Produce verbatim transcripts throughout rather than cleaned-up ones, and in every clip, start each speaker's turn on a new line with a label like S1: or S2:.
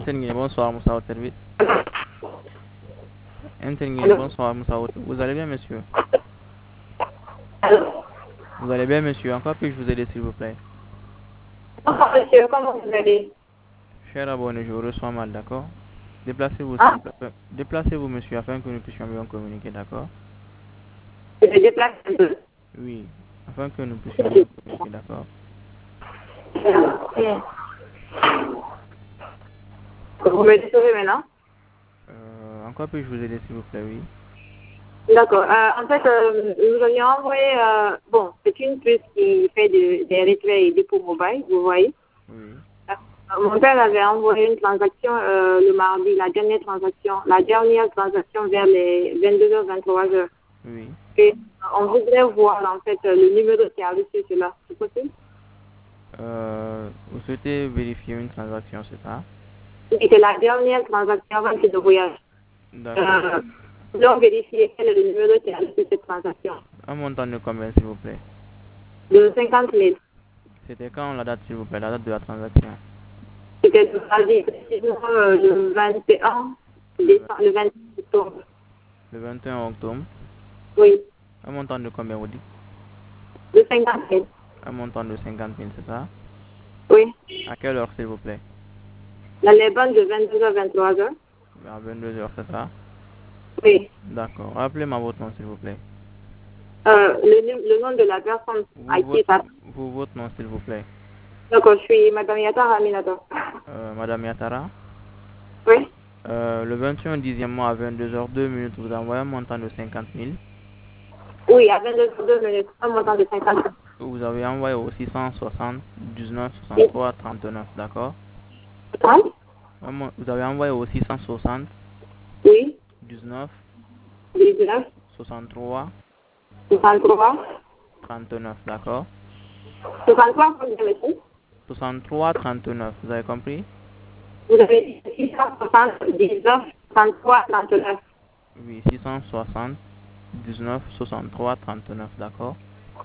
S1: Mtengine, bonsoir Moussa au service. Mtengine,
S2: Allô?
S1: bonsoir Moussa au- Vous allez bien, monsieur?
S2: Allô?
S1: Vous allez bien, monsieur? Encore puis-je vous aider, s'il vous plaît?
S2: Bonsoir, monsieur, comment vous allez?
S1: Cher abonné, je vous reçois mal, d'accord? Déplacez-vous, s'il vous
S2: Hein?
S1: plaît. Euh, Déplacez-vous, monsieur, afin que nous puissions bien communiquer, d'accord?
S2: Je me déplace un peu.
S1: Oui, afin que nous puissions bien communiquer, d'accord?
S2: Bien. Vous me décevez maintenant?
S1: Euh, encore puis-je vous aider, s'il vous plaît? Oui.
S2: D'accord. Euh, en fait, euh, nous avions envoyé, euh, bon, c'est une puce qui fait de- des retraits et dépôts mobile, vous voyez.
S1: Oui.
S2: Euh, Mon père avait envoyé une transaction euh, le mardi, la dernière transaction, la dernière transaction vers les vingt-deux heures, vingt-trois heures.
S1: Oui.
S2: Et euh, on voudrait voir en fait euh, le numéro qui a reçu cela. C'est possible?
S1: Euh, vous souhaitez vérifier une transaction, c'est ça?
S2: C'était la dernière transaction avant que je voyage.
S1: D'accord.
S2: Euh, nous allons vérifier quel est le numéro qui a reçu cette transaction.
S1: Un montant de combien, s'il vous plaît?
S2: De cinquante mille.
S1: C'était quand la date, s'il vous plaît, la date de la transaction?
S2: C'était le mardi, précisément euh, le vingt et un
S1: Le, vingt-
S2: décembre, le vingt octobre.
S1: le vingt et un octobre.
S2: Oui,
S1: Un montant de combien, vous dites?
S2: de cinquante mille.
S1: Un montant de cinquante mille, c'est ça?
S2: Oui.
S1: À quelle heure, s'il vous plaît?
S2: Dans les bandes de vingt-deux heures, vingt-trois heures.
S1: À vingt-deux heures, c'est ça?
S2: Oui.
S1: D'accord. Rappelez-moi votre nom, s'il vous plaît.
S2: Euh, le, nu- le nom de la personne à
S1: Vous,
S2: qui
S1: votre,
S2: ça.
S1: vous, votre nom, s'il vous plaît.
S2: Donc, je suis Madame Yata Raminata.
S1: Euh, Madame Yatara.
S2: Oui.
S1: Euh, le vingt et un dixième mois à vingt-deux heures deux minutes, vous envoyez un montant de cinquante mille.
S2: Oui, à vingt-deux heures deux minutes. Un montant de cinquante mille.
S1: Vous avez envoyé au six cent soixante-dix-neuf soixante-trois trente-neuf, d'accord?
S2: trente?
S1: Un mon- Vous avez envoyé au six cent soixante-dix-neuf
S2: Oui. dix-neuf,
S1: soixante-trois
S2: soixante-trois,
S1: trente-neuf, d'accord?
S2: soixante-trois, combien, monsieur?
S1: soixante-trois trente-neuf, vous avez compris?
S2: Vous avez dit six cent soixante-dix-neuf, soixante-trois, trente-neuf.
S1: Oui, six cent soixante-dix-neuf soixante-trois trente-neuf, d'accord?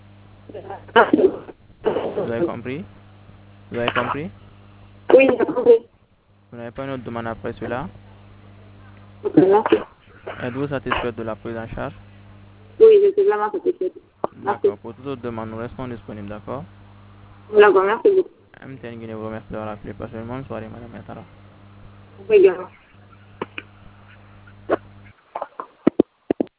S1: Vous avez compris? Vous avez compris?
S2: Oui, j'ai compris.
S1: Vous n'avez pas une autre demande après cela?
S2: Ok, merci.
S1: Êtes-vous satisfait de la prise en charge?
S2: Oui, je suis vraiment satisfaite. Merci.
S1: D'accord. Pour toute autre demande, nous restons disponibles, d'accord?
S2: D'accord, merci beaucoup.
S1: M T N Guinée vous remercie d'avoir appelé. Passez une bonne soirée, Madame Yatara.
S2: Oui, également.